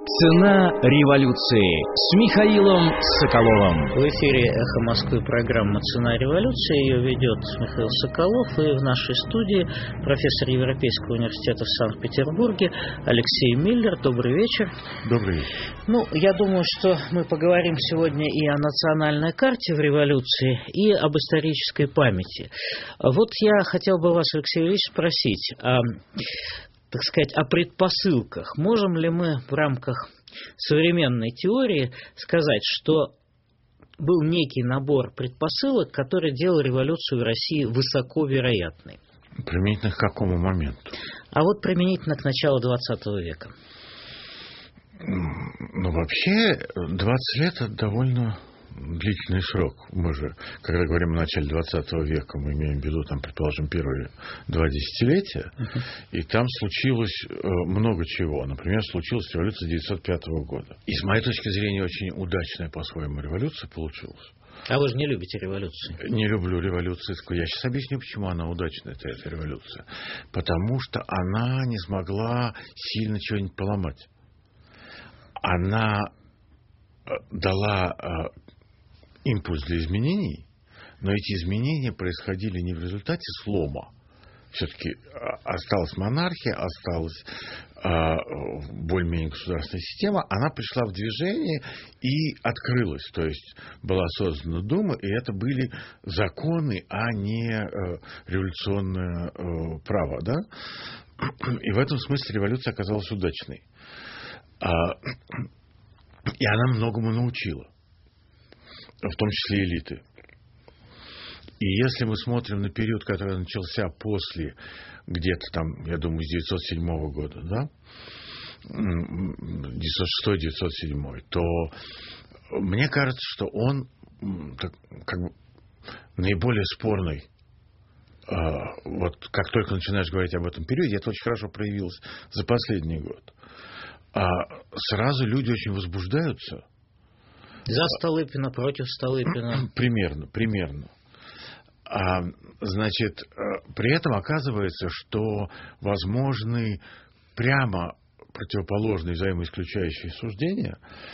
Цена революции с Михаилом Соколовым. В эфире «Эхо Москвы» программа «Цена революции». Ее ведет Михаил Соколов. И в нашей студии профессор Европейского университета в Санкт-Петербурге Алексей Миллер. Добрый вечер. Добрый вечер. Я думаю, что мы поговорим сегодня и о национальной карте в революции, и об исторической памяти. Вот я хотел бы вас, Алексей Ильич, спросить, так сказать, о предпосылках. Можем ли мы в рамках современной теории сказать, что был некий набор предпосылок, который делал революцию в России высоко вероятной? Применительно к какому моменту? А вот применительно к началу XX века. Вообще, 20 лет – это довольно длительный срок. Мы же, когда говорим о начале 20 века, мы имеем в виду, предположим, первые 2 десятилетия, и там случилось много чего. Например, случилась революция 1905 года. И, с моей точки зрения, очень удачная по-своему революция получилась. А вы же не любите революцию? Не люблю революцию. Я сейчас объясню, почему она удачная, эта революция. Потому что она не смогла сильно чего-нибудь поломать. Она дала импульс для изменений, но эти изменения происходили не в результате слома. Все-таки осталась монархия, осталась более-менее государственная система. Она пришла в движение и открылась. То есть была создана Дума, и это были законы, а не революционное право. Да? И в этом смысле революция оказалась удачной. И она многому научила, в том числе элиты. И если мы смотрим на период, который начался после, где-то там, я думаю, с 1907 года, да, 1906-1907, то мне кажется, что он наиболее спорный. Вот как только начинаешь говорить об этом периоде, это очень хорошо проявилось за последний год. Сразу люди очень возбуждаются. За Столыпина, против Столыпина. Примерно. Значит, при этом оказывается, что возможны прямо противоположные взаимоисключающие суждения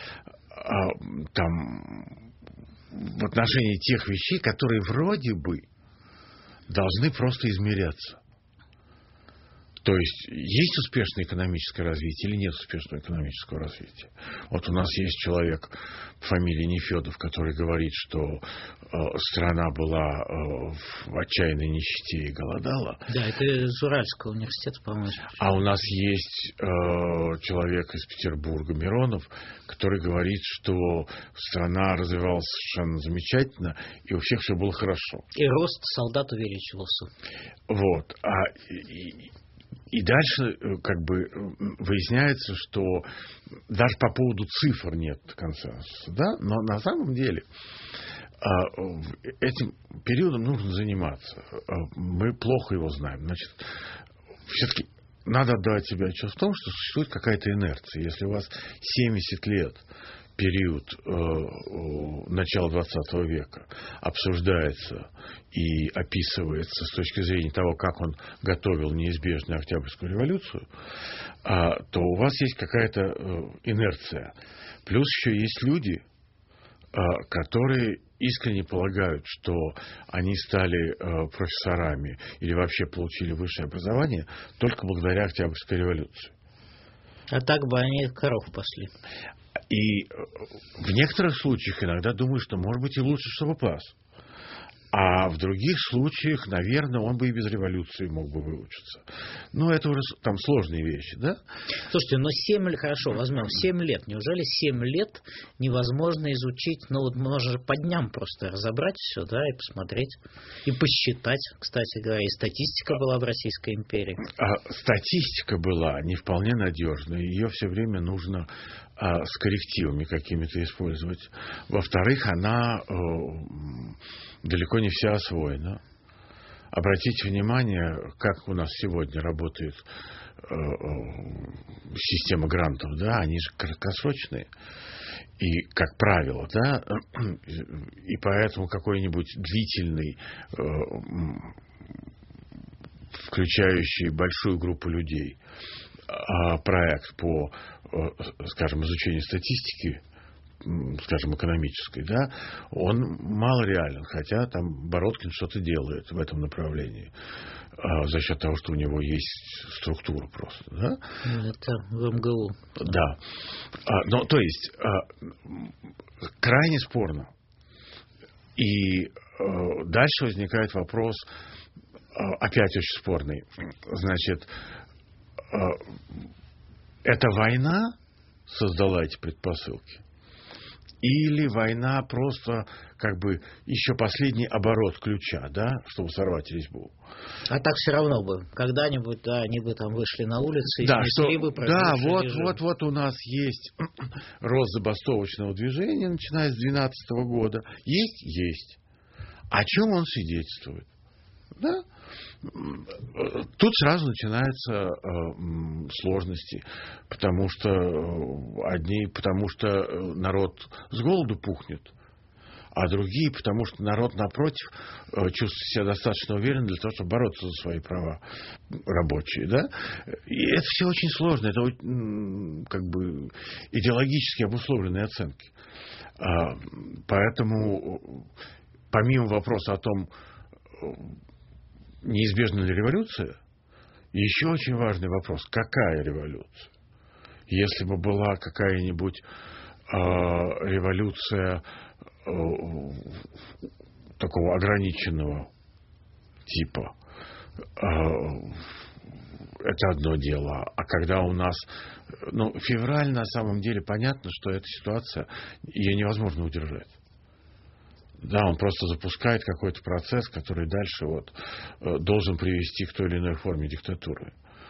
в отношении тех вещей, которые вроде бы должны просто измеряться. То есть успешное экономическое развитие или нет успешного экономического развития? Вот у нас есть человек по фамилии Нефедов, который говорит, что страна была в отчаянной нищете и голодала. Да, это из Уральского университета, по-моему. А у нас есть человек из Петербурга, Миронов, который говорит, что страна развивалась совершенно замечательно, и у всех все было хорошо. И рост солдат увеличивался. Вот. И дальше выясняется, что даже по поводу цифр нет консенсуса. Да? Но на самом деле этим периодом нужно заниматься. Мы плохо его знаем. Значит, все-таки надо отдавать себе отчет в том, что существует какая-то инерция. Если у вас 70 лет период начала 20 века обсуждается и описывается с точки зрения того, как он готовил неизбежную Октябрьскую революцию, то у вас есть какая-то инерция. Плюс еще есть люди, которые искренне полагают, что они стали профессорами или вообще получили высшее образование только благодаря Октябрьской революции. А так бы они коров пасли. И в некоторых случаях иногда думаю, что, может быть, и лучше, чтобы пас. А в других случаях, наверное, он бы и без революции мог бы выучиться. Это уже там сложные вещи, да? Слушайте, 7 лет, хорошо, возьмем 7 лет. Неужели 7 лет невозможно изучить? Можно же по дням просто разобрать все, да, и посмотреть, и посчитать, кстати говоря. И статистика была в Российской империи. Статистика была не вполне надежная. Ее все время нужно с коррективами какими-то использовать. Во-вторых, она далеко не вся освоена. Обратите внимание, как у нас сегодня работает система грантов, да, они же краткосрочные. И, как правило, да, и поэтому какой-нибудь длительный, включающий большую группу людей, проект по, скажем, изучению статистики, скажем, экономической, да, он мало реален, хотя там Бородкин что-то делает в этом направлении за счет того, что у него есть структура просто, да? Это в МГУ. Да. Но, то есть, крайне спорно. И дальше возникает вопрос, опять очень спорный. Значит, эта война создала эти предпосылки? Или война просто как бы еще последний оборот ключа, да, чтобы сорвать резьбу? А так все равно бы. Когда-нибудь, да, они бы там вышли на улицы и да, снесли бы продолжили. режим. Вот у нас есть рост забастовочного движения, начиная с 2012 года. Есть. О чем он свидетельствует? Да? Тут сразу начинаются сложности, потому что народ с голоду пухнет, а другие, потому что народ, напротив, чувствует себя достаточно уверенно для того, чтобы бороться за свои права рабочие. Да? И это все очень сложно, это как бы идеологически обусловленные оценки. Поэтому, помимо вопроса о том, неизбежна ли революция, еще очень важный вопрос, какая революция? Если бы была какая-нибудь революция такого ограниченного типа, это одно дело. А когда у нас... февраль, на самом деле, понятно, что эта ситуация, ее невозможно удержать. Да, он просто запускает какой-то процесс, который дальше должен привести к той или иной форме диктатуры.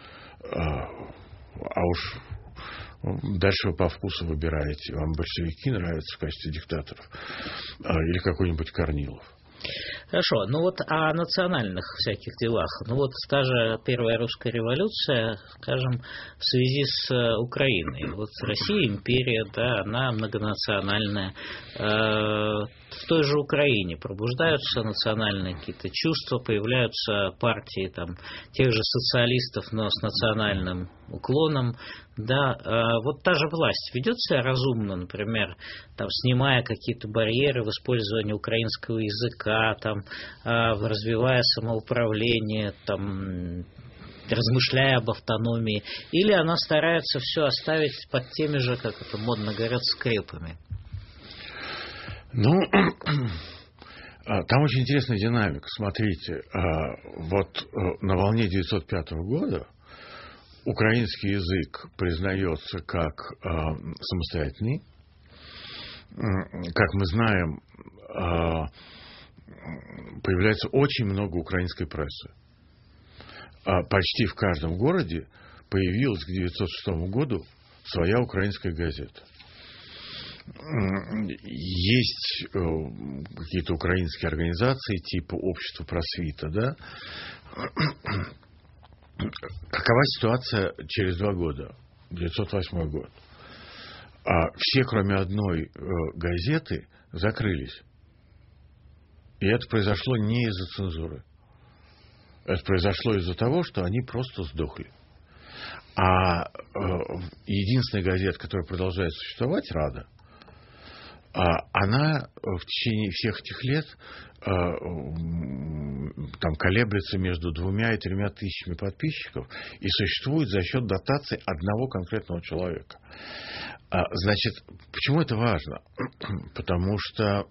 А уж дальше вы по вкусу выбираете. Вам большевики нравятся в качестве диктаторов или какой-нибудь Корнилов. Хорошо, о национальных всяких делах. Та же Первая русская революция, скажем, в связи с Украиной. Россия, империя, да, она многонациональная. В той же Украине пробуждаются национальные какие-то чувства, появляются партии тех же социалистов, но с национальным уклоном. Да, та же власть ведет себя разумно, например, снимая какие-то барьеры в использовании украинского языка, развивая самоуправление, размышляя об автономии, или она старается все оставить под теми же, как это модно говорят, скрепами? Там очень интересная динамика. Смотрите, на волне 1905 года украинский язык признается как самостоятельный. Как мы знаем, появляется очень много украинской прессы. Почти в каждом городе появилась к 1906 году своя украинская газета. Есть какие-то украинские организации типа Общества просвита, да? Какова ситуация через 2 года, 1908 год? Все, кроме одной газеты, закрылись. И это произошло не из-за цензуры. Это произошло из-за того, что они просто сдохли. А единственная газета, которая продолжает существовать, «Рада», она в течение всех этих лет колеблется между 2 и 3 тысячами подписчиков и существует за счет дотаций одного конкретного человека. Значит, почему это важно? Потому что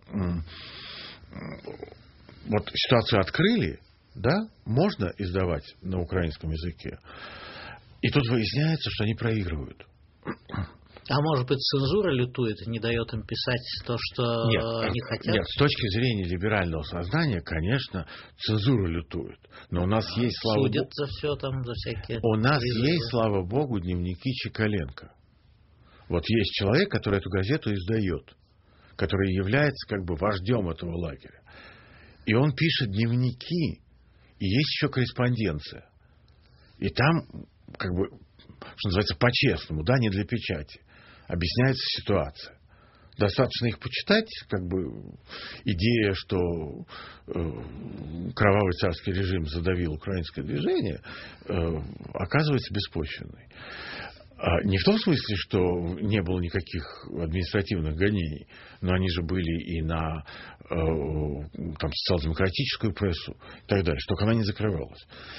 ситуацию открыли, да, можно издавать на украинском языке, и тут выясняется, что они проигрывают. А может быть, цензура лютует и не дает им писать то, что они хотят? Нет, с точки зрения либерального сознания, конечно, цензура лютует. Но у нас есть, слава богу... Судят за все за всякие... У нас есть, слава богу, дневники Чекаленко. Есть человек, который эту газету издает, который является вождем этого лагеря. И он пишет дневники, и есть еще корреспонденция. И там, что называется, по-честному, да, не для печати, объясняется ситуация. Достаточно их почитать, как бы идея, что кровавый царский режим задавил украинское движение, оказывается беспочвенной. Не в том смысле, что не было никаких административных гонений, но они же были и на там, социал-демократическую прессу и так далее, что только она не закрывалась.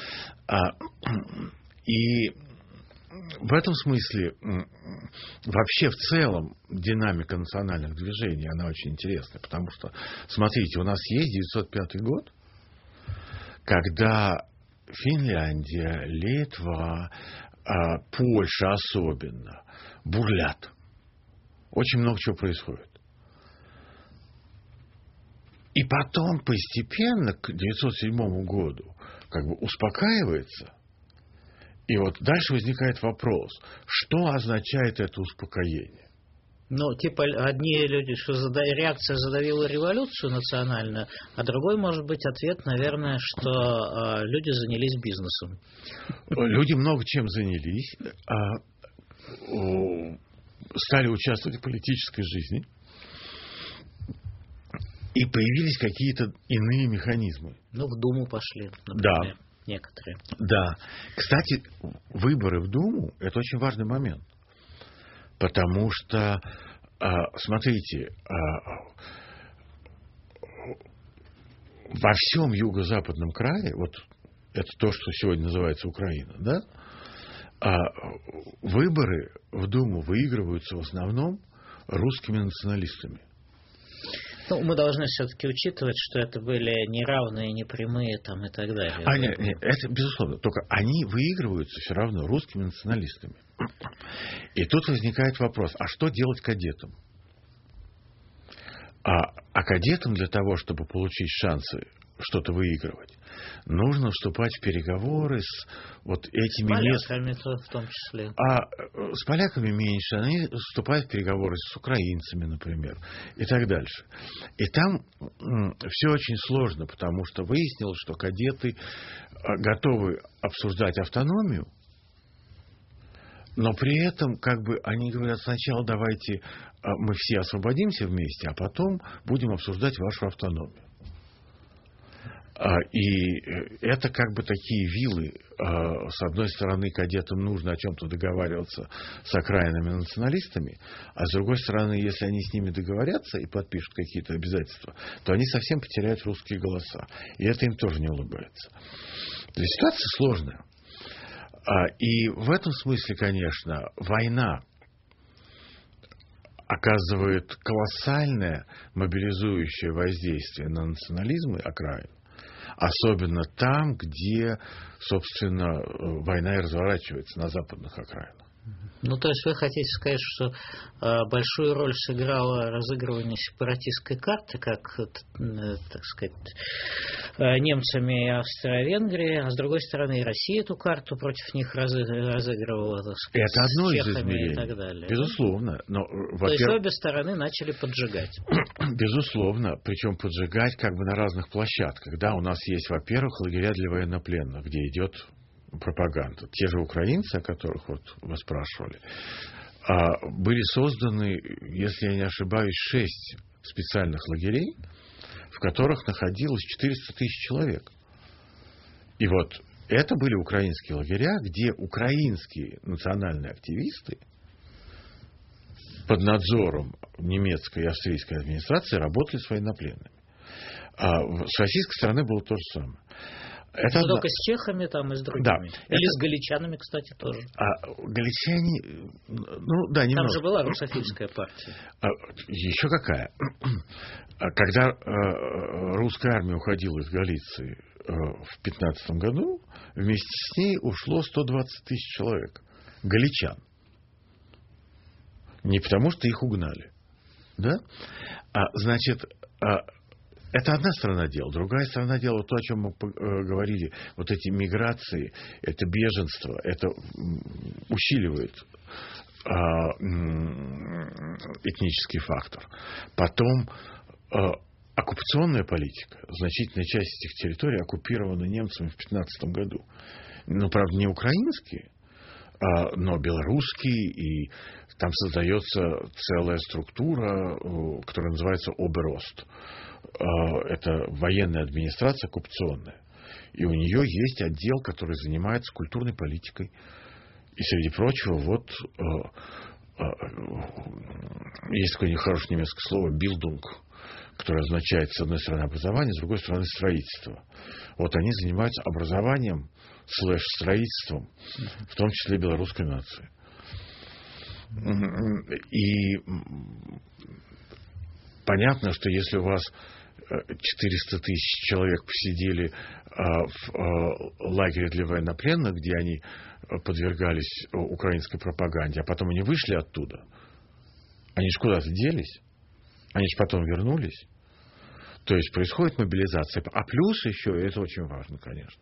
И в этом смысле вообще в целом динамика национальных движений, она очень интересная, потому что, смотрите, у нас есть 905 год, когда Финляндия, Литва, Польша особенно бурлят. Очень много чего происходит. И потом постепенно к 907 году как бы успокаивается. И вот дальше возникает вопрос, что означает это успокоение? Ну, типа, одни люди, что реакция задавила революцию национальную, а другой, может быть, ответ, наверное, что люди занялись бизнесом. Люди много чем занялись, стали участвовать в политической жизни, и появились какие-то иные механизмы. Ну, в Думу пошли, например, некоторые. Да. Кстати, выборы в Думу – это очень важный момент. Потому что, смотрите, во всем юго-западном крае, вот это то, что сегодня называется Украина, да, выборы в Думу выигрываются в основном русскими националистами. Ну, мы должны все-таки учитывать, что это были неравные, непрямые там и так далее. Нет, это безусловно. Только они выигрываются все равно русскими националистами. И тут возникает вопрос, а что делать кадетам? А кадетам для того, чтобы получить шансы что-то выигрывать, нужно вступать в переговоры с вот этими поляками в том числе. А с поляками меньше. Они вступают в переговоры с украинцами, например, и так дальше. И там все очень сложно, потому что выяснилось, что кадеты готовы обсуждать автономию, но при этом, как бы, они говорят, сначала давайте мы все освободимся вместе, а потом будем обсуждать вашу автономию. И это как бы такие вилы. С одной стороны, кадетам нужно о чем-то договариваться с окраинными националистами, а с другой стороны, если они с ними договорятся и подпишут какие-то обязательства, то они совсем потеряют русские голоса. И это им тоже не улыбается. То есть ситуация сложная. И в этом смысле, конечно, война оказывает колоссальное мобилизующее воздействие на национализмы окраин. Особенно там, где, собственно, война и разворачивается на западных окраинах. Ну, то есть вы хотите сказать, что большую роль сыграло разыгрывание сепаратистской карты, как, так сказать, немцами и Австро-Венгрией, а с другой стороны и Россия эту карту против них разыгрывала, так сказать, это одно с из чехами измерений, и так далее. Безусловно. Но, то есть обе стороны начали поджигать. Безусловно. Причем поджигать как бы на разных площадках. Да, у нас есть, во-первых, лагеря для военнопленных, где идет пропаганда. Те же украинцы, о которых вот вы спрашивали, были созданы, если я не ошибаюсь, 6 специальных лагерей, в которых находилось 400 тысяч человек. И вот это были украинские лагеря, где украинские национальные активисты под надзором немецкой и австрийской администрации работали с военнопленными. С российской стороны было то же самое. Это только с чехами там и с другими. Да, или с галичанами, кстати, тоже. Галичане, ну да, немного. Там же была русофильская партия. Еще какая? Когда русская армия уходила из Галиции в 15 году, вместе с ней ушло 120 тысяч человек. Галичан. Не потому, что их угнали. Да? Значит, это одна сторона дела. Другая сторона дела, то, о чем мы говорили, вот эти миграции, это беженство, это усиливает этнический фактор. Потом оккупационная политика. Значительная часть этих территорий оккупирована немцами в 15 году. Но, правда, не украинские, но белорусский, и там создается целая структура, которая называется Оберост. Это военная администрация оккупационная. И у нее есть отдел, который занимается культурной политикой. И, среди прочего, вот есть такое нехорошее немецкое слово «билдунг», которое означает, с одной стороны, образование, с другой стороны, строительство. Вот они занимаются образованием /строительством, в том числе белорусской нации. И понятно, что если у вас 400 тысяч человек посидели в лагере для военнопленных, где они подвергались украинской пропаганде, а потом они вышли оттуда, они же куда-то делись, они же потом вернулись. То есть происходит мобилизация. А плюс еще, и это очень важно, конечно,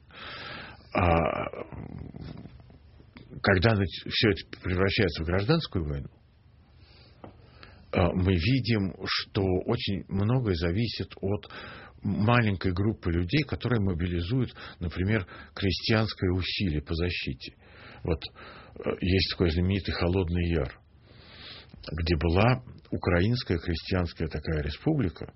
когда все это превращается в гражданскую войну, мы видим, что очень многое зависит от маленькой группы людей, которые мобилизуют, например, крестьянское усилие по защите. Вот есть такой знаменитый Холодный Яр, где была украинская крестьянская такая республика,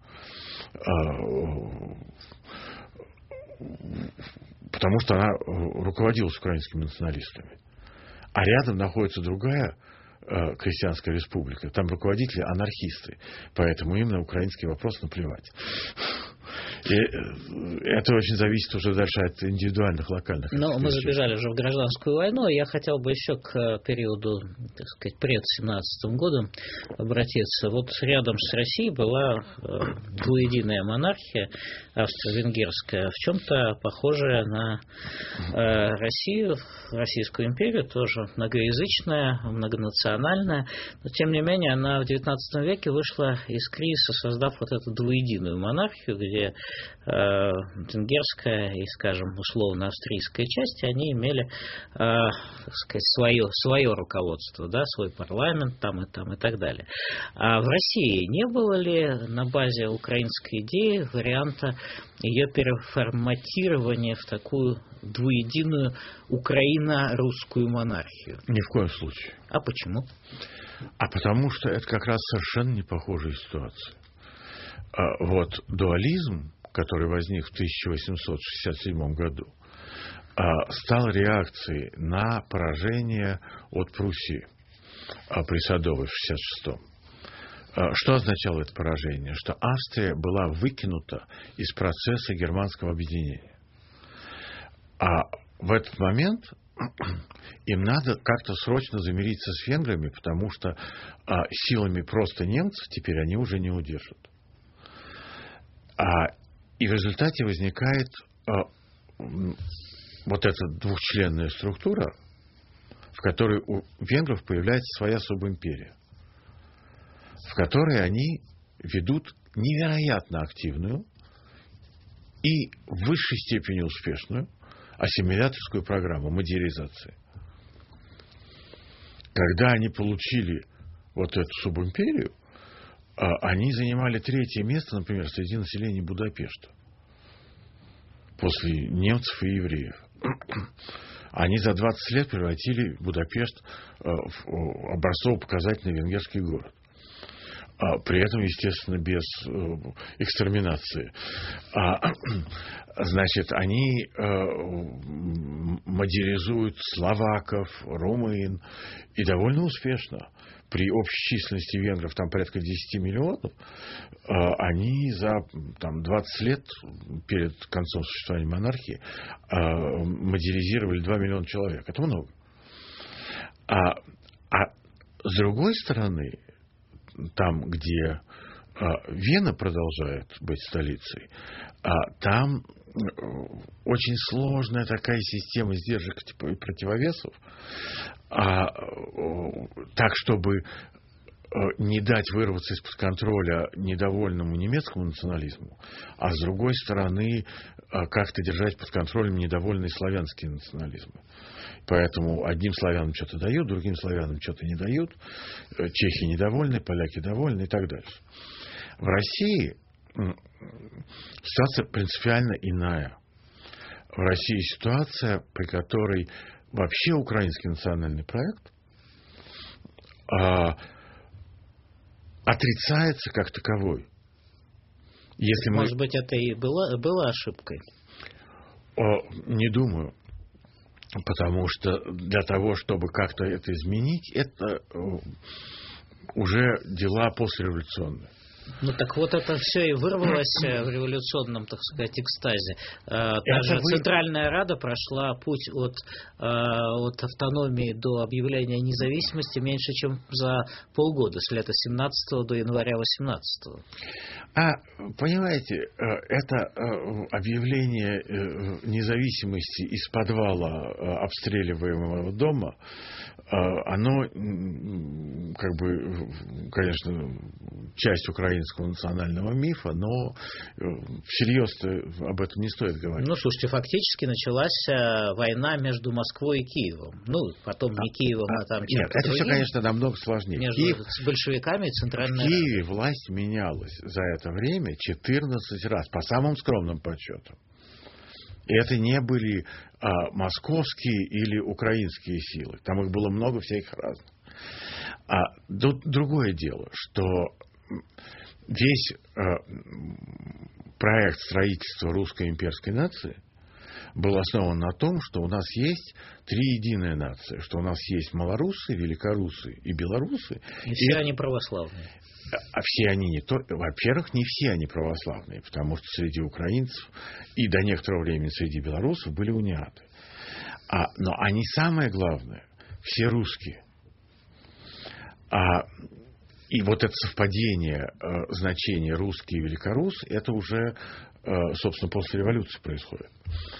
потому что она руководилась украинскими националистами. А рядом находится другая крестьянская республика. Там руководители анархисты. Поэтому им на украинский вопрос наплевать. И это очень зависит уже дальше от индивидуальных, локальных. Но мы забежали уже в гражданскую войну. Я хотел бы еще к периоду, так сказать, пред 17 годом обратиться. Вот рядом с Россией была двуединая монархия австро-венгерская, в чем-то похожая на Россию, Российскую империю, тоже многоязычная, многонациональная. Но, тем не менее, она в XIX веке вышла из кризиса, создав вот эту двуединую монархию, где венгерская и, скажем, условно-австрийская части, они имели, так сказать, свое руководство, да, свой парламент там и так далее. А в России не было ли на базе украинской идеи варианта ее переформатирования в такую двуединую украино-русскую монархию? Ни в коем случае. А почему? А потому что это как раз совершенно не похожая ситуация. Вот дуализм, который возник в 1867 году, стал реакцией на поражение от Пруссии при Садовой в 1966. Что означало это поражение? Что Австрия была выкинута из процесса германского объединения. А в этот момент им надо как-то срочно замириться с венграми, потому что силами просто немцев теперь они уже не удержат. И в результате возникает вот эта двухчленная структура, в которой у венгров появляется своя субимперия, в которой они ведут невероятно активную и в высшей степени успешную ассимиляторскую программу модернизации. Когда они получили вот эту субимперию, они занимали 3-е место, например, среди населения Будапешта. После немцев и евреев. Они за 20 лет превратили Будапешт в образцово-показательный венгерский город. При этом, естественно, без экстерминации. Значит, они модернизуют словаков, румын, и довольно успешно. При общей численности венгров там порядка 10 миллионов, они за 20 лет перед концом существования монархии модернизировали 2 миллиона человек. Это много. А с другой стороны, там, где Вена продолжает быть столицей, там очень сложная такая система сдержек и противовесов, так, чтобы не дать вырваться из-под контроля недовольному немецкому национализму, а с другой стороны как-то держать под контролем недовольные славянские национализмы. Поэтому одним славянам что-то дают, другим славянам что-то не дают, чехи недовольны, поляки довольны и так дальше. В России ситуация принципиально иная. В России ситуация, при которой вообще украинский национальный проект отрицается как таковой. Если Может быть, это и была ошибкой? Не думаю. Потому что для того, чтобы как-то это изменить, это уже дела послереволюционные. Ну так вот это все и вырвалось в революционном, так сказать, экстазе. Даже Центральная Рада прошла путь от автономии до объявления независимости меньше, чем за полгода, с лета 17 до января 18. Понимаете, это объявление независимости из подвала обстреливаемого дома, оно, как бы, конечно, часть украинского национального мифа, но всерьез об этом не стоит говорить. Ну, слушайте, фактически началась война между Москвой и Киевом. Ну, потом не Киевом, а там чем-то Нет, это другим. все, конечно, намного сложнее. Между большевиками и Центральной В Киеве власть менялась за это время 14 раз, по самым скромным подсчетам. И это не были московские или украинские силы. Там их было много всяких разных. Другое дело, что весь проект строительства русской имперской нации был основан на том, что у нас есть три единые нации, что у нас есть малорусы, великорусы и белорусы. И все они православные. А все они не только... Во-первых, не все они православные, потому что среди украинцев и до некоторого времени среди белорусов были униаты. Но они, самое главное, все русские. И вот это совпадение значения русский и великорус, это уже, собственно, после революции происходит.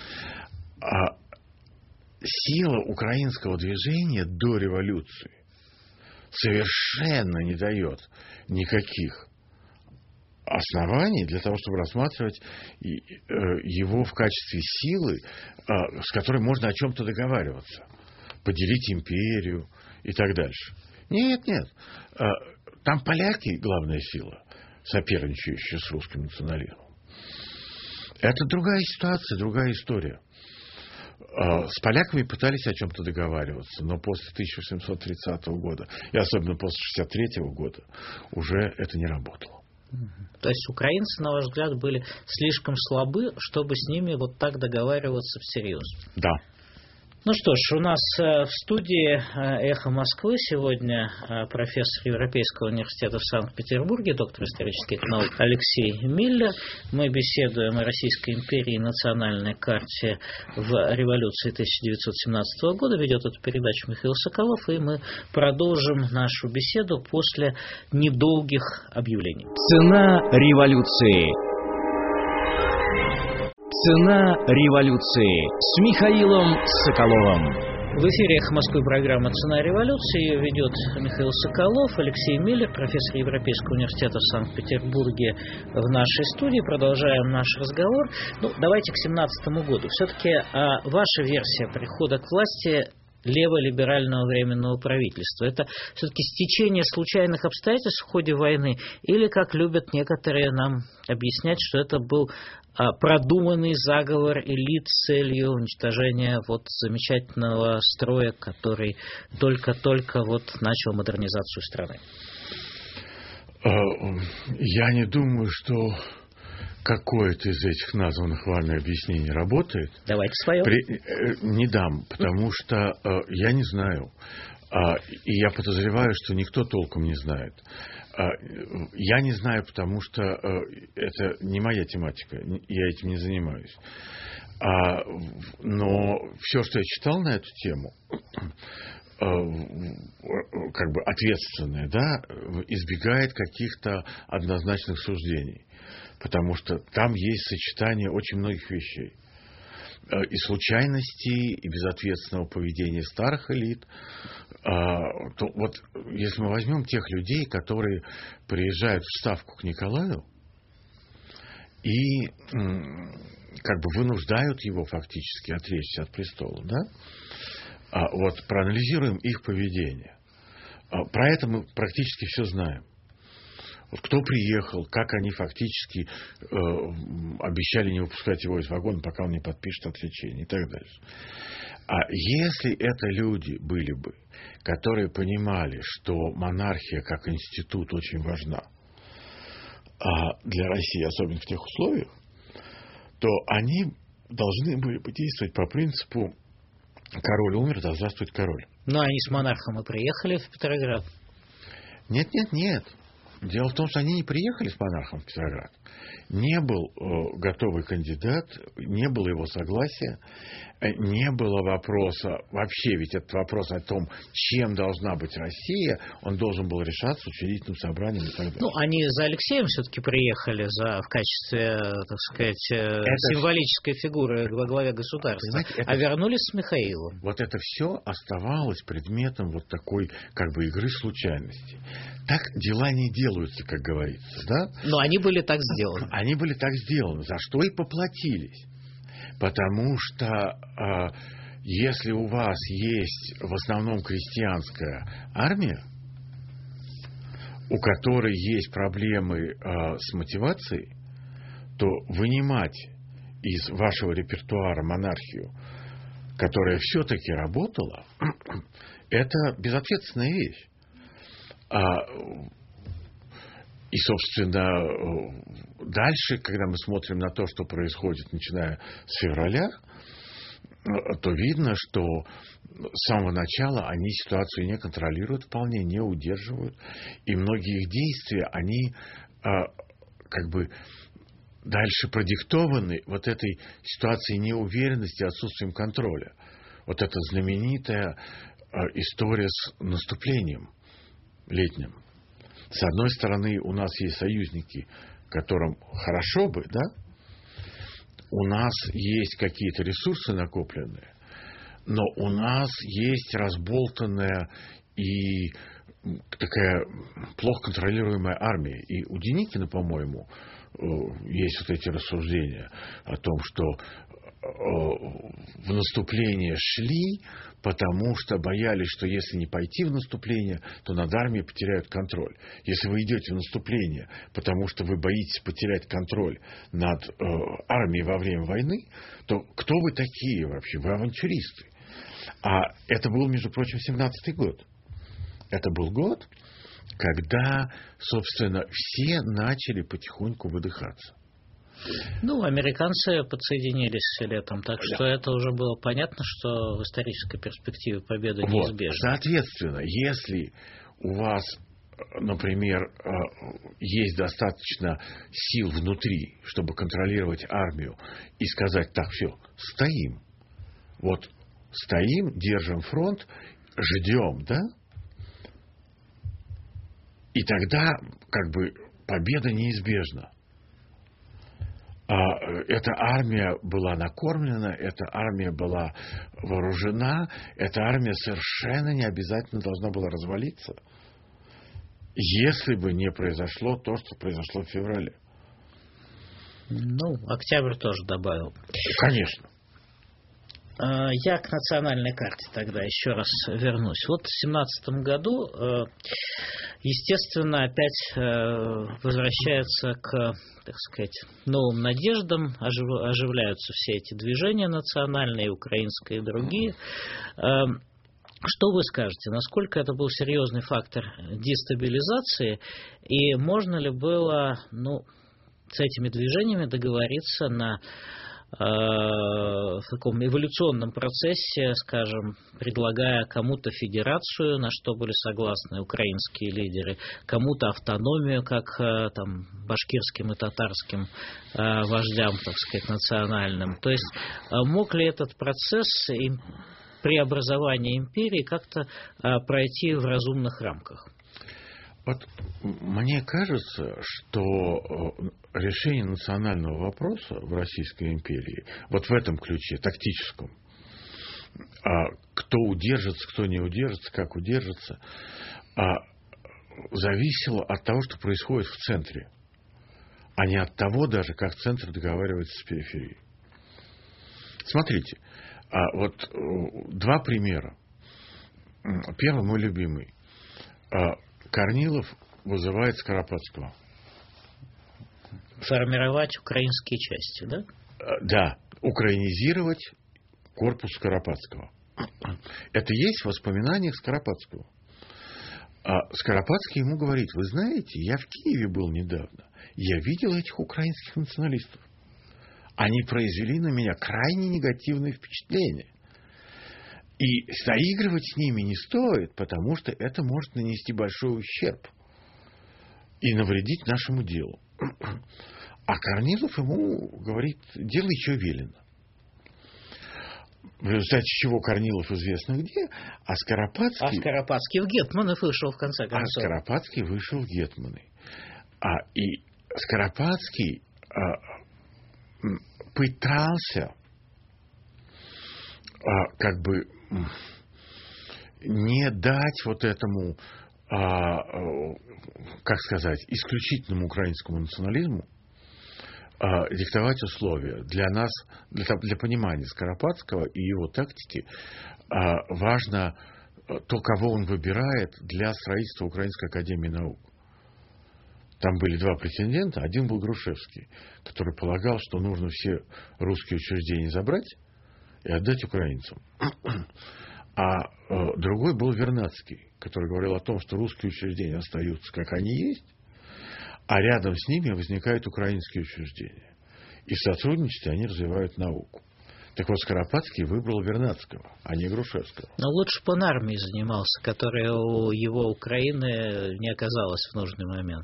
Сила украинского движения до революции совершенно не дает никаких оснований для того, чтобы рассматривать его в качестве силы, с которой можно о чем-то договариваться, поделить империю и так дальше. Нет. Там поляки главная сила, соперничающая с русским национализмом. Это другая ситуация, другая история. С поляками пытались о чем-то договариваться, но после 1830 года, и особенно после 1863 года, уже это не работало. То есть украинцы, на ваш взгляд, были слишком слабы, чтобы с ними вот так договариваться всерьез? Да. Ну что ж, у нас в студии «Эхо Москвы» сегодня профессор Европейского университета в Санкт-Петербурге, доктор исторических наук Алексей Миллер. Мы беседуем о Российской империи и национальной карте в революции 1917 года. Ведет эту передачу Михаил Соколов, и мы продолжим нашу беседу после недолгих объявлений. Цена революции. Цена революции с Михаилом Соколовым. В эфире «Эхо Москвы» программа «Цена революции». Ее ведет Михаил Соколов, Алексей Миллер, профессор Европейского университета в Санкт-Петербурге в нашей студии. Продолжаем наш разговор. Давайте к 1917 году. Все-таки ваша версия прихода к власти леволиберального временного правительства. Это все-таки стечение случайных обстоятельств в ходе войны, или, как любят некоторые нам объяснять, что это был продуманный заговор элит с целью уничтожения замечательного строя, который только-только начал модернизацию страны? Я не думаю, что какое-то из этих названных вами объяснений работает. Давайте свое. Не дам, потому что я не знаю. И я подозреваю, что никто толком не знает. Я не знаю, потому что это не моя тематика, я этим не занимаюсь. Но все, что я читал на эту тему, как бы ответственное, избегает каких-то однозначных суждений. Потому что там есть сочетание очень многих вещей. И случайностей, и безответственного поведения старых элит. То если мы возьмем тех людей, которые приезжают в Ставку к Николаю и как бы вынуждают его фактически отречься от престола, проанализируем их поведение. Про это мы практически все знаем. Кто приехал, как они фактически обещали не выпускать его из вагона, пока он не подпишет отречение и так дальше. А если это люди были бы, которые понимали, что монархия как институт очень важна для России, особенно в тех условиях, то они должны были бы действовать по принципу «король умер, да здравствует король». Но они с монархом и приехали в Петроград. Нет. Дело в том, что они не приехали с монархом в Петроград. Не был готовый кандидат, не было его согласия, не было вопроса, вообще ведь этот вопрос о том, чем должна быть Россия, он должен был решаться учредительным собранием и так далее. Ну, они за Алексеем все-таки приехали в качестве, так сказать, символической фигуры во главе государства, а вернулись с Михаилом. Вот это все оставалось предметом вот такой как бы игры случайностей. Так дела не делаются, как говорится, да? Но они были так сделаны. Они были так сделаны, за что и поплатились. Потому что если у вас есть в основном крестьянская армия, у которой есть проблемы с мотивацией, то вынимать из вашего репертуара монархию, которая все-таки работала, это безответственная вещь. И, собственно, дальше, когда мы смотрим на то, что происходит, начиная с февраля, то видно, что с самого начала они ситуацию не контролируют вполне, не удерживают. И многие их действия, они как бы дальше продиктованы вот этой ситуацией неуверенности, отсутствием контроля. Вот эта знаменитая история с наступлением летним. С одной стороны, у нас есть союзники, которым хорошо бы, да? У нас есть какие-то ресурсы накопленные, но у нас есть разболтанная и такая плохо контролируемая армия. И у Деникина, по-моему, есть вот эти рассуждения о том, что в наступление шли, потому что боялись, что если не пойти в наступление, то над армией потеряют контроль. Если вы идете в наступление, потому что вы боитесь потерять контроль над армией во время войны, то кто вы такие вообще? Вы авантюристы. А это был, между прочим, 17-й год. Это был год, когда, собственно, все начали потихоньку выдыхаться. Ну, американцы подсоединились летом, так что это уже было понятно, что в исторической перспективе победа неизбежна. Соответственно, если у вас, например, есть достаточно сил внутри, чтобы контролировать армию и сказать: так, все, стоим. Вот стоим, держим фронт, ждем, да? И тогда как бы победа неизбежна. Эта армия была накормлена, эта армия была вооружена, эта армия совершенно не обязательно должна была развалиться, если бы не произошло то, что произошло в феврале. Ну, октябрь тоже добавил. Конечно. Я к национальной карте тогда еще раз вернусь. Вот в 2017 году, естественно, опять возвращается к, так сказать, новым надеждам, оживляются все эти движения национальные, украинские и другие. Что вы скажете, насколько это был серьезный фактор дестабилизации, и можно ли было, с этими движениями договориться в таком эволюционном процессе, скажем, предлагая кому-то федерацию, на что были согласны украинские лидеры, кому-то автономию, как там башкирским и татарским вождям, так сказать, национальным. То есть мог ли этот процесс преобразования империи как-то пройти в разумных рамках? Вот мне кажется, что решение национального вопроса в Российской империи, вот в этом ключе, тактическом, кто удержится, кто не удержится, как удержится, зависело от того, что происходит в центре, а не от того даже, как центр договаривается с периферией. Смотрите, вот два примера. Первый, мой любимый. Корнилов вызывает Скоропадского. Формировать украинские части, да? Да, украинизировать корпус Скоропадского. Это есть в воспоминаниях Скоропадского. А Скоропадский ему говорит: вы знаете, я в Киеве был недавно, я видел этих украинских националистов. Они произвели на меня крайне негативное впечатление. И заигрывать с ними не стоит, потому что это может нанести большой ущерб и навредить нашему делу. А Корнилов ему говорит: делай, что велено. В результате чего Корнилов известно где, а Скоропадский... А Скоропадский в гетманов вышел, в конце концов. А Скоропадский вышел в гетманы. И Скоропадский пытался как бы не дать вот этому, как сказать, исключительному украинскому национализму диктовать условия. Для нас, для понимания Скоропадского и его тактики, важно то, кого он выбирает для строительства Украинской академии наук. Там были два претендента. Один был Грушевский, который полагал, что нужно все русские учреждения забрать и отдать украинцам. А другой был Вернадский, который говорил о том, что русские учреждения остаются, как они есть, а рядом с ними возникают украинские учреждения. И в сотрудничестве они развивают науку. Так вот, Скоропадский выбрал Вернадского, а не Грушевского. Но лучше бы он армией занимался, которая у его Украины не оказалась в нужный момент.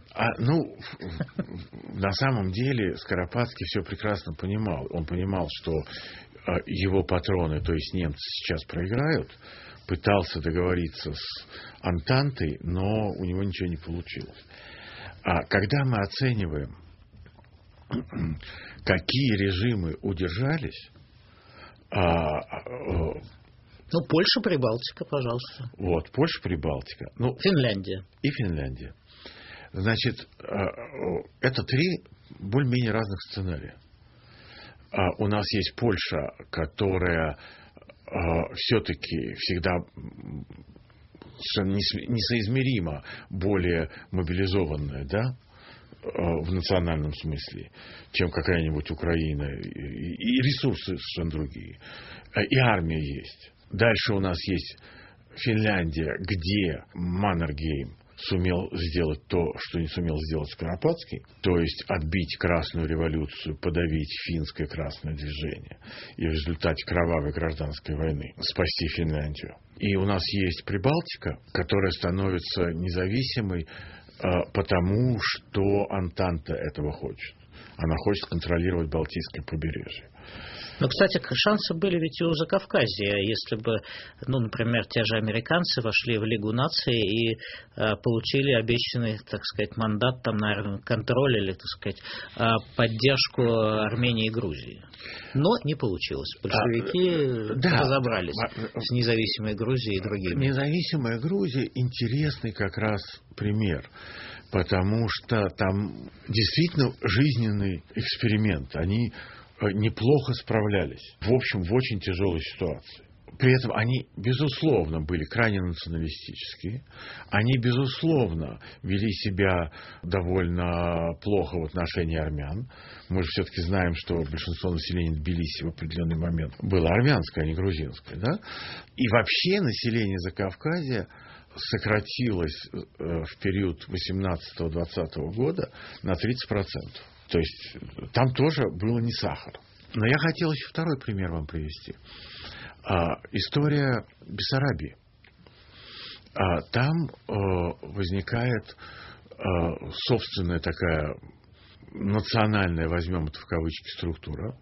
На самом деле Скоропадский все прекрасно понимал. Он понимал, что его патроны, то есть немцы, сейчас проиграют. Пытался договориться с Антантой, но у него ничего не получилось. А когда мы оцениваем, какие режимы удержались... Польша, Прибалтика, пожалуйста. Вот, Польша, Прибалтика. Финляндия. И Финляндия. Значит, это три более-менее разных сценария. У нас есть Польша, которая все-таки всегда несоизмеримо более мобилизованная, да, в национальном смысле, чем какая-нибудь Украина. И ресурсы совершенно другие. И армия есть. Дальше у нас есть Финляндия, где Маннергейм сумел сделать то, что не сумел сделать Скоропадский, то есть отбить Красную революцию, подавить финское красное движение и в результате кровавой гражданской войны спасти Финляндию. И у нас есть Прибалтика, которая становится независимой, потому что Антанта этого хочет. Она хочет контролировать Балтийское побережье. Но, кстати, шансы были ведь и у Закавказья. Если бы, например, те же американцы вошли в Лигу наций и получили обещанный, так сказать, мандат, там, наверное, контроль или, так сказать, поддержку Армении и Грузии. Но не получилось. Большевики разобрались с независимой Грузией и другими. Независимая Грузия интересный как раз пример. Потому что там действительно жизненный эксперимент. Они неплохо справлялись. В общем, в очень тяжелой ситуации. При этом они, безусловно, были крайне националистические. Они, безусловно, вели себя довольно плохо в отношении армян. Мы же все-таки знаем, что большинство населения Тбилиси в определенный момент было армянское, а не грузинское. Да? И вообще население Закавказья сократилось в период 18-20 года на 30%. То есть там тоже было не сахар. Но я хотел еще второй пример вам привести. История Бессарабии. Там возникает собственная такая национальная, возьмем это в кавычки, структура.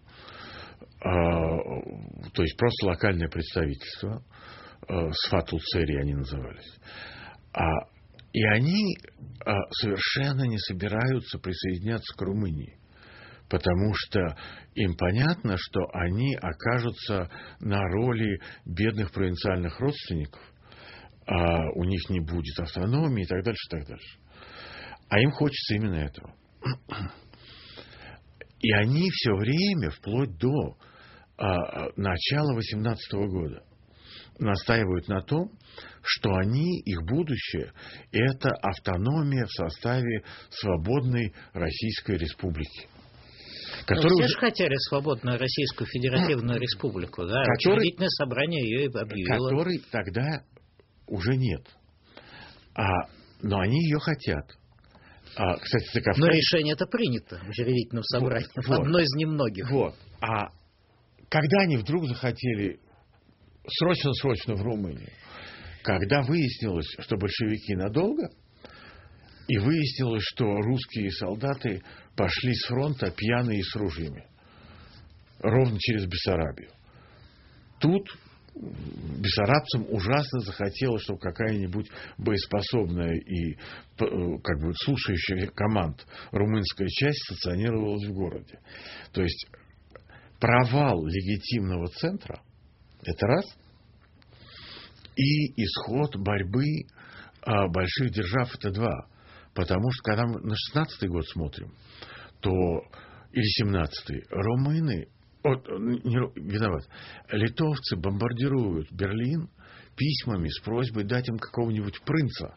То есть просто локальное представительство. Сфатул-Цери они назывались. И они совершенно не собираются присоединяться к Румынии, потому что им понятно, что они окажутся на роли бедных провинциальных родственников, у них не будет автономии и так дальше, и так дальше. А им хочется именно этого. И они все время, вплоть до начала 18 года, настаивают на том, что их будущее – это автономия в составе свободной Российской Республики. Все же хотели свободную Российскую Федеративную Республику, да? Учредительное собрание ее и объявило. Которой тогда уже нет. Но они ее хотят. Кстати, Закавказье... Но решение это принято в учредительном собрании, одно из немногих. А когда они вдруг захотели срочно в Румынию, когда выяснилось, что большевики надолго, и выяснилось, что русские солдаты пошли с фронта пьяные и с ружьями, ровно через Бессарабию. Тут бессарабцам ужасно захотелось, чтобы какая-нибудь боеспособная и слушающая команд румынская часть стационировалась в городе. То есть провал легитимного центра — это раз, и исход борьбы больших держав — это два. Потому что, когда мы на 16-й год смотрим, или 17-й, румыны, литовцы бомбардируют Берлин письмами с просьбой дать им какого-нибудь принца,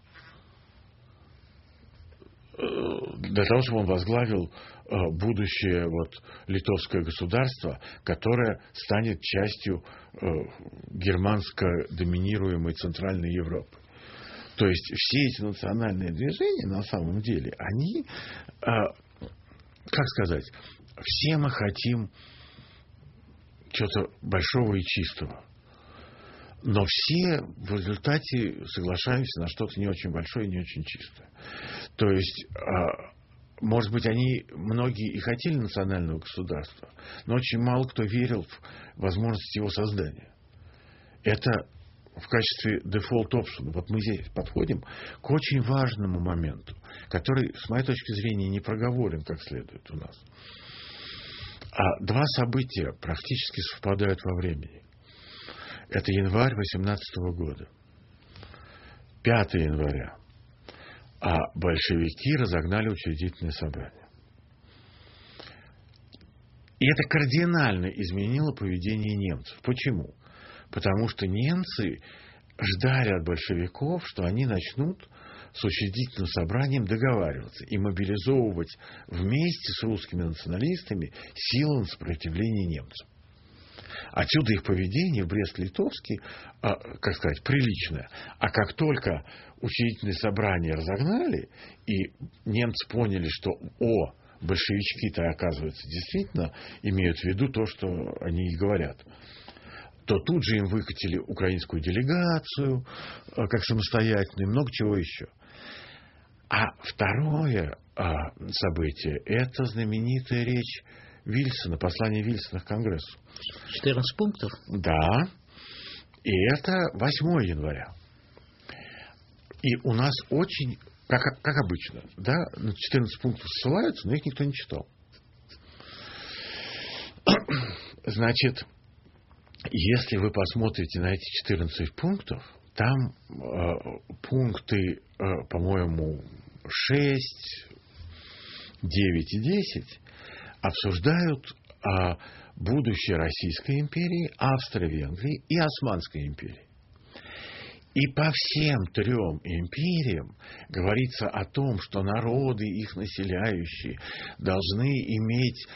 для того, чтобы он возглавил будущее литовское государство, которое станет частью германско-доминируемой Центральной Европы. То есть все эти национальные движения, на самом деле, они, все мы хотим чего-то большого и чистого. Но все в результате соглашаемся на что-то не очень большое и не очень чистое. То есть, может быть, многие и хотели национального государства, но очень мало кто верил в возможность его создания. Это в качестве default option. Мы здесь подходим к очень важному моменту, который, с моей точки зрения, не проговорен как следует у нас. Два события практически совпадают во времени. Это январь 18 года. 5 января. Большевики разогнали учредительное собрание. И это кардинально изменило поведение немцев. Почему? Потому что немцы ждали от большевиков, что они начнут с учредительным собранием договариваться и мобилизовывать вместе с русскими националистами силы на сопротивление немцам. Отсюда их поведение в Брест-Литовске, приличное. А как только учредительное собрание разогнали, и немцы поняли, что большевички-то, оказывается, действительно имеют в виду то, что они и говорят, то тут же им выкатили украинскую делегацию, как самостоятельную, и много чего еще. А второе событие – это знаменитая речь Вильсона, послание Вильсона к Конгрессу. 14 пунктов? Да. И это 8 января. И у нас очень, как обычно, да, на 14 пунктов ссылаются, но их никто не читал. Значит, если вы посмотрите на эти 14 пунктов, там пункты, по-моему, 6, 9 и 10 обсуждают будущее Российской империи, Австро-Венгрии и Османской империи. И по всем трем империям говорится о том, что народы, их населяющие, должны иметь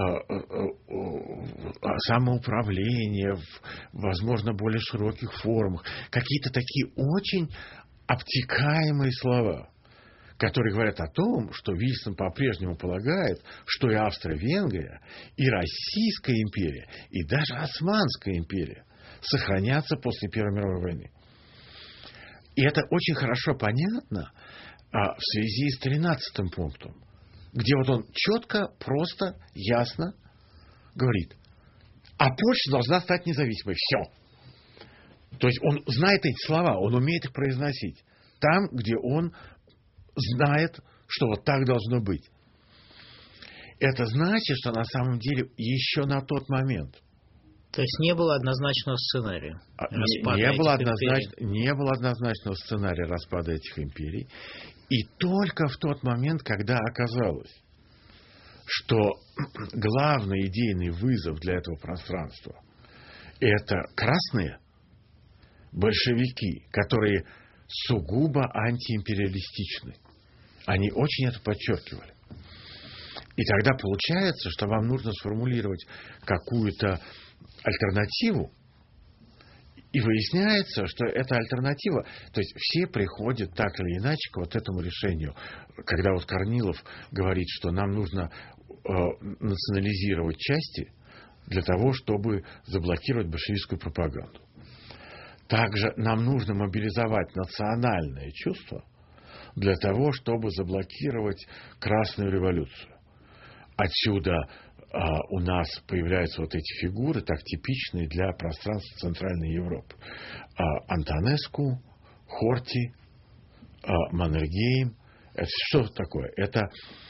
самоуправление в, возможно, более широких формах. Какие-то такие очень обтекаемые слова, которые говорят о том, что Вильсон по-прежнему полагает, что и Австро-Венгрия, и Российская империя, и даже Османская империя сохранятся после Первой мировой войны. И это очень хорошо понятно в связи с 13-м пунктом, где он четко, просто, ясно говорит: а Польша должна стать независимой. Все. То есть он знает эти слова, он умеет их произносить. Там, где он знает, что вот так должно быть. Это значит, что на самом деле еще на тот момент... То есть не было однозначного сценария распада не было однозначного сценария распада этих империй. И только в тот момент, когда оказалось, что главный идейный вызов для этого пространства — это красные большевики, которые сугубо антиимпериалистичны. Они очень это подчеркивали. И тогда получается, что вам нужно сформулировать какую-то альтернативу, и выясняется, что эта альтернатива, то есть все приходят так или иначе к вот этому решению. Когда вот Корнилов говорит, что нам нужно национализировать части для того, чтобы заблокировать большевистскую пропаганду. Также нам нужно мобилизовать национальное чувство для того, чтобы заблокировать Красную революцию. Отсюда у нас появляются вот эти фигуры, так типичные для пространства Центральной Европы. Антонеску, Хорти, Маннергейм. Это что такое? Это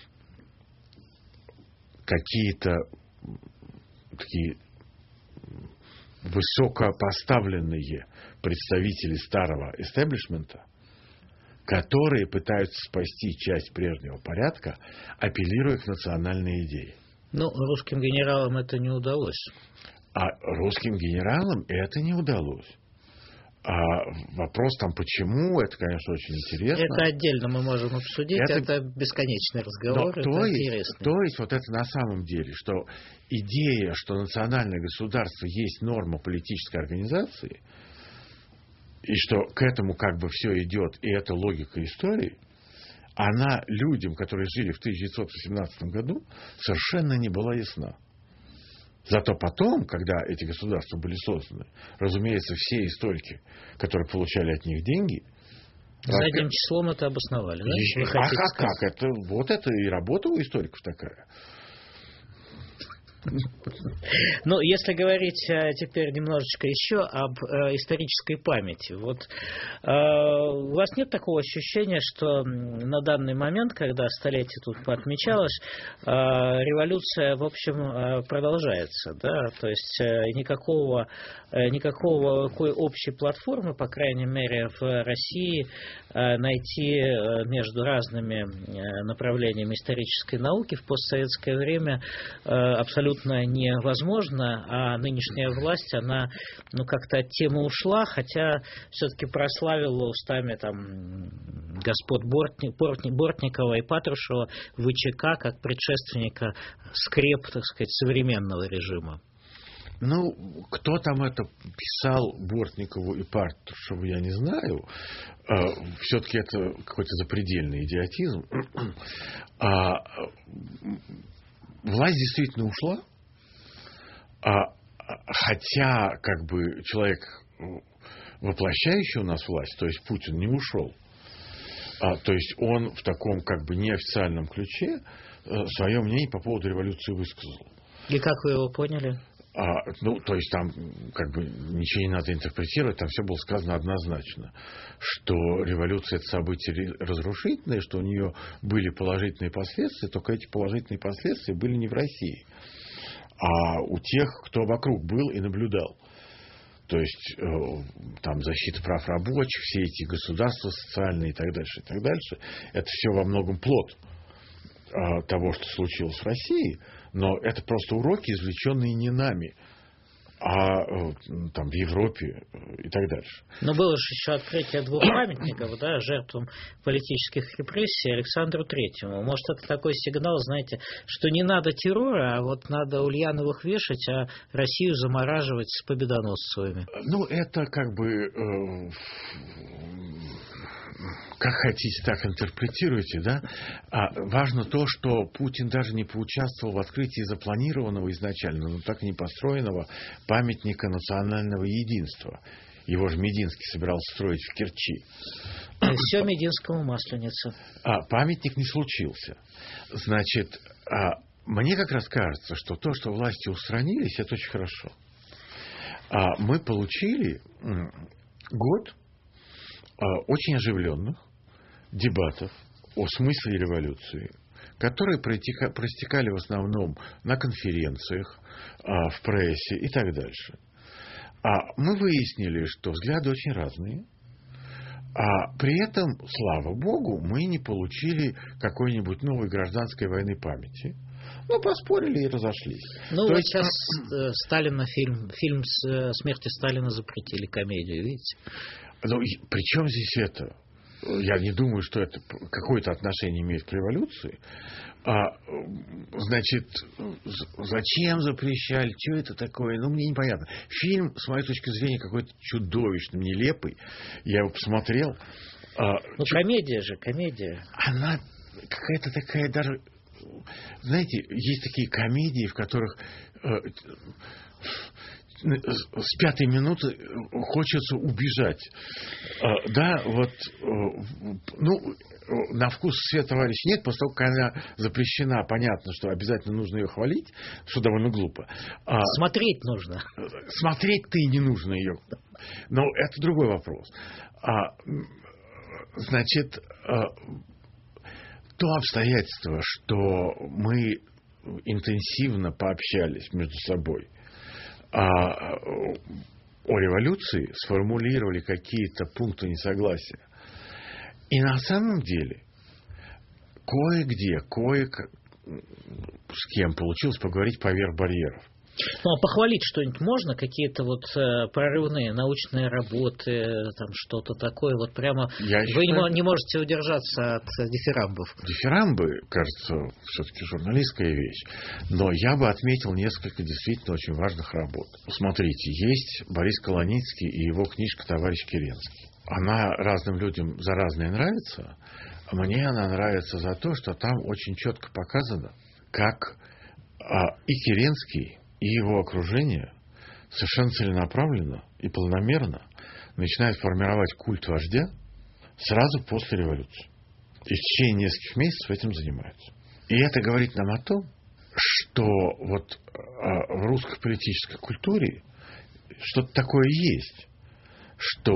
какие-то такие высокопоставленные представители старого эстеблишмента, которые пытаются спасти часть прежнего порядка, апеллируя к национальной идее. Ну, русским генералам это не удалось. А русским генералам это не удалось. А вопрос там, почему, это, конечно, очень интересно. Это отдельно мы можем обсудить, это бесконечный разговор, это интересно. То есть, вот это на самом деле, что идея, что национальное государство есть норма политической организации, и что к этому как бы все идет, и это логика истории, она людям, которые жили в 1918 году, совершенно не была ясна. Зато потом, когда эти государства были созданы, разумеется, все историки, которые получали от них деньги... Задним числом это обосновали, да? Как? Это, вот это и работа у историков такая. Ну, если говорить теперь немножечко еще об исторической памяти. Вот у вас нет такого ощущения, что на данный момент, когда столетие тут отмечалось, революция, в общем, продолжается, да? То есть никакой общей платформы, по крайней мере, в России найти между разными направлениями исторической науки в постсоветское время абсолютно невозможно, а нынешняя власть, она как-то от темы ушла, хотя все-таки прославила устами там господ Бортникова и Патрушева ВЧК как предшественника скреп, так сказать, современного режима. Ну, кто там это писал Бортникову и Патрушеву, я не знаю. Все-таки это какой-то запредельный идиотизм. Власть действительно ушла, хотя как бы человек, воплощающий у нас власть, то есть Путин, не ушел. То есть он в таком как бы неофициальном ключе свое мнение по поводу революции высказал. И как вы его поняли? То есть там как бы ничего не надо интерпретировать, там все было сказано однозначно, что революция — это событие разрушительное, что у нее были положительные последствия, только эти положительные последствия были не в России, а у тех, кто вокруг был и наблюдал. То есть там защита прав рабочих, все эти государства социальные и так дальше, это все во многом плод того, что случилось в России, но это просто уроки, извлеченные не нами, а там в Европе и так дальше. Но было же еще открытие 2 памятников, да, жертвам политических репрессий Александру Третьему. Может, это такой сигнал, знаете, что не надо террора, а вот надо Ульяновых вешать, а Россию замораживать с победоносцевыми. Ну, это как бы... Как хотите, так интерпретируйте, да? Важно то, что Путин даже не поучаствовал в открытии запланированного изначально, но так и не построенного памятника национального единства. Его же Мединский собирался строить в Керчи. Все Мединскому Масленица. Памятник не случился. Значит, мне как раз кажется, что то, что власти устранились, это очень хорошо. Мы получили год очень оживленных дебатов о смысле революции, которые проистекали в основном на конференциях, в прессе и так дальше. Мы выяснили, что взгляды очень разные, а при этом, слава богу, мы не получили какой-нибудь новой гражданской войны памяти. Ну, поспорили и разошлись. Ну, вот сейчас Сталина фильм «Смерти Сталина» запретили, комедию, видите? Ну, при чем здесь это? я не думаю, что это какое-то отношение имеет к революции. Значит, зачем запрещали? Что это такое? Ну, мне непонятно. Фильм, с моей точки зрения, какой-то чудовищно нелепый. Я его посмотрел. Ну, комедия же, комедия. Она какая-то такая даже... Знаете, есть такие комедии, в которых с пятой минуты хочется убежать. Да, вот, ну, на вкус свет, товарищ, нет, после того, как она запрещена, понятно, что обязательно нужно ее хвалить, что довольно глупо. Смотреть нужно. Смотреть-то и не нужно ее. Но это другой вопрос. Значит, то обстоятельство, что мы интенсивно пообщались между собой о революции, сформулировали какие-то пункты несогласия. И на самом деле кое-где, с кем получилось поговорить поверх барьеров. Ну, а похвалить что-нибудь можно? Какие-то вот прорывные научные работы, там что-то такое? Вот прямо вы не можете удержаться от дифирамбов. Дифирамбы, кажется, все-таки журналистская вещь. Но я бы отметил несколько действительно очень важных работ. Смотрите, есть Борис Колоницкий и его книжка «Товарищ Керенский». Она разным людям за разное нравится. А мне она нравится за то, что там очень четко показано, как и Керенский, и его окружение совершенно целенаправленно и планомерно начинают формировать культ вождя сразу после революции. И в течение нескольких месяцев этим занимаются. И это говорит нам о том, что вот в русской политической культуре что-то такое есть, что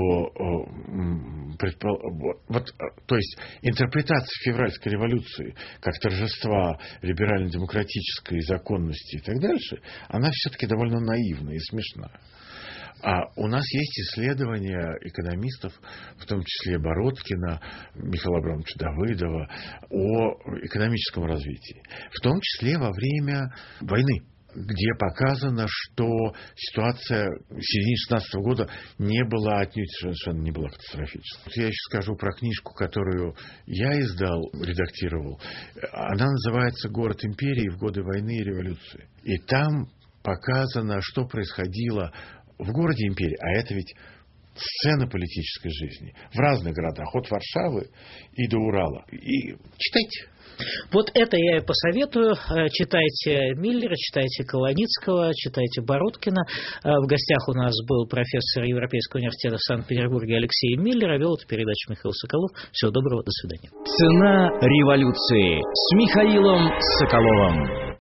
то есть интерпретация февральской революции как торжества либерально-демократической законности и так дальше, она все-таки довольно наивна и смешна. А у нас есть исследования экономистов, в том числе Бородкина, Михаила Абрамовича Давыдова, о экономическом развитии, в том числе во время войны, где показано, что ситуация в середине 2016 года не была отнюдь совершенно не была катастрофической. Я еще скажу про книжку, которую я издал, редактировал. Она называется «Город империи в годы войны и революции». И там показано, что происходило в городе империи, а это ведь сцена политической жизни в разных городах, от Варшавы и до Урала. И читайте. Вот это я и посоветую. Читайте Миллера, читайте Колоницкого, читайте Бородкина. В гостях у нас был профессор Европейского университета в Санкт-Петербурге Алексей Миллер, а вел эту передачу Михаил Соколов. Всего доброго, до свидания. Цена революции с Михаилом Соколовым.